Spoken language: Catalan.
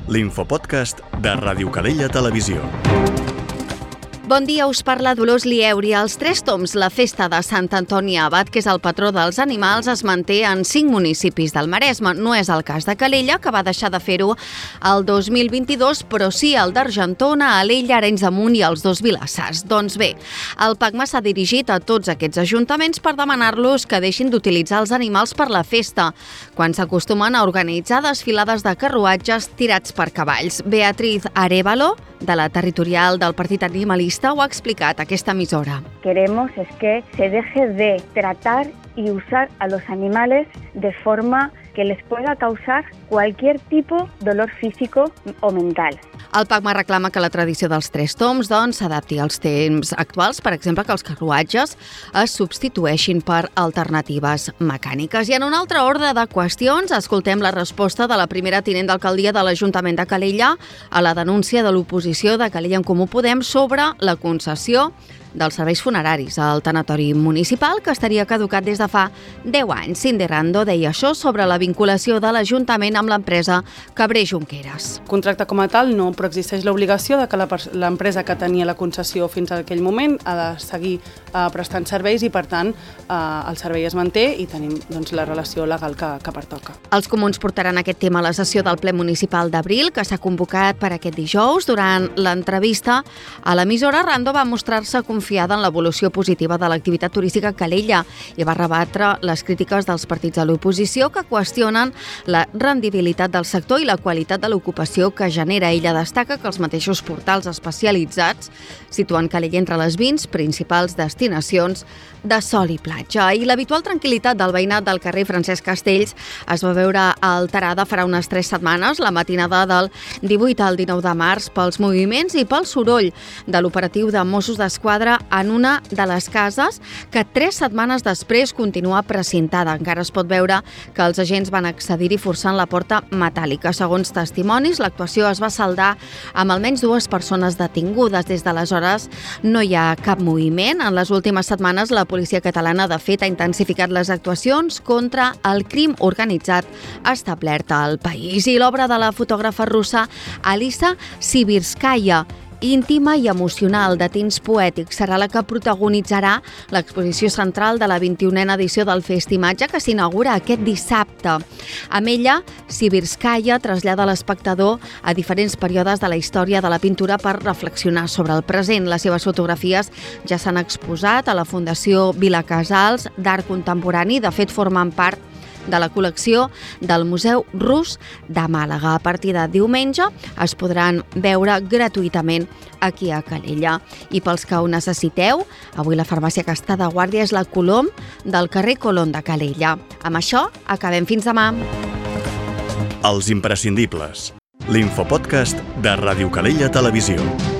l'infopodcast de Ràdio Calella Televisió. Bon dia, us parla Dolors Lieuri. Als Tres Tombs, la festa de Sant Antoni Abat, que és el patró dels animals, es manté en 5 municipis del Maresme. No és el cas de Calella, que va deixar de fer-ho el 2022, però sí el d'Argentona, Alella, Arenys de Munt i els dos Vilassars. Doncs bé, el PACMA s'ha dirigit a tots aquests ajuntaments per demanar-los que deixin d'utilitzar els animals per la festa, quan s'acostumen a organitzar desfilades de carruatges tirats per cavalls. Beatriz Arévalo, de la territorial del Partit Animalista, ho ha explicat a aquesta emissora. Queremos es que se deje de tratar y usar a los animales de forma que les pueda causar cualquier tipo de dolor físico o mental. El PACMA reclama que la tradició dels Tres Tombs s'adapti als temps actuals, per exemple, que els carruatges es substitueixin per alternatives mecàniques. I en un altre ordre de qüestions, escoltem la resposta de la primera tinent d'alcaldia de l'Ajuntament de Calella a la denúncia de l'oposició de Calella en Comú Podem sobre la concessió dels serveis funeraris al tanatori municipal, que estaria caducat des de fa 10 anys. Cindy Rando deia això sobre la vinculació de l'Ajuntament amb l'empresa Cabré Junqueras. Contracte com a tal no, però existeix l'obligació de que l'empresa que tenia la concessió fins a aquell moment ha de seguir prestant serveis i, per tant, el servei es manté i tenim la relació legal que pertoca. Els comuns portaran aquest tema a la sessió del ple municipal d'abril, que s'ha convocat per aquest dijous. Durant l'entrevista a l'emissora, Rando va mostrar-se confiada en l'evolució positiva de l'activitat turística a Calella i va rebatre les crítiques dels partits de l'oposició que qüestionen la rendibilitat del sector i la qualitat de l'ocupació que genera. Ella destaca que els mateixos portals especialitzats situen Calella entre les 20 principals destinacions de sol i platja. I l'habitual tranquil·litat del veïnat del carrer Francesc Castells es va veure alterada farà unes 3 setmanes, la matinada del 18 al 19 de març, pels moviments i pel soroll de l'operatiu de Mossos d'Esquadra en una de les cases que 3 setmanes després continua precintada. Encara es pot veure que els agents van accedir-hi forçant la porta metàl·lica. Segons testimonis, l'actuació es va saldar amb almenys 2 persones detingudes. Des d'aleshores no hi ha cap moviment. En les últimes setmanes, la policia catalana, de fet, ha intensificat les actuacions contra el crim organitzat establert al país. I l'obra de la fotògrafa russa Alisa Sibirskaya, íntima i emocional de tints poètics, serà la que protagonitzarà l'exposició central de la 21a edició del Festimatge, que s'inaugura aquest dissabte. Amb ella, Sibirskaya trasllada l'espectador a diferents períodes de la història de la pintura per reflexionar sobre el present. Les seves fotografies ja s'han exposat a la Fundació Vila Casals d'Art Contemporani. De fet, formen part de la col·lecció del Museu Rus de Màlaga. A partir de diumenge es podran veure gratuïtament aquí a Calella. I pels que ho necessiteu, avui la farmàcia que està de guàrdia és la Colom del carrer Colom de Calella. Amb això, acabem. Fins demà. Els imprescindibles. L'infopodcast de Ràdio Calella Televisió.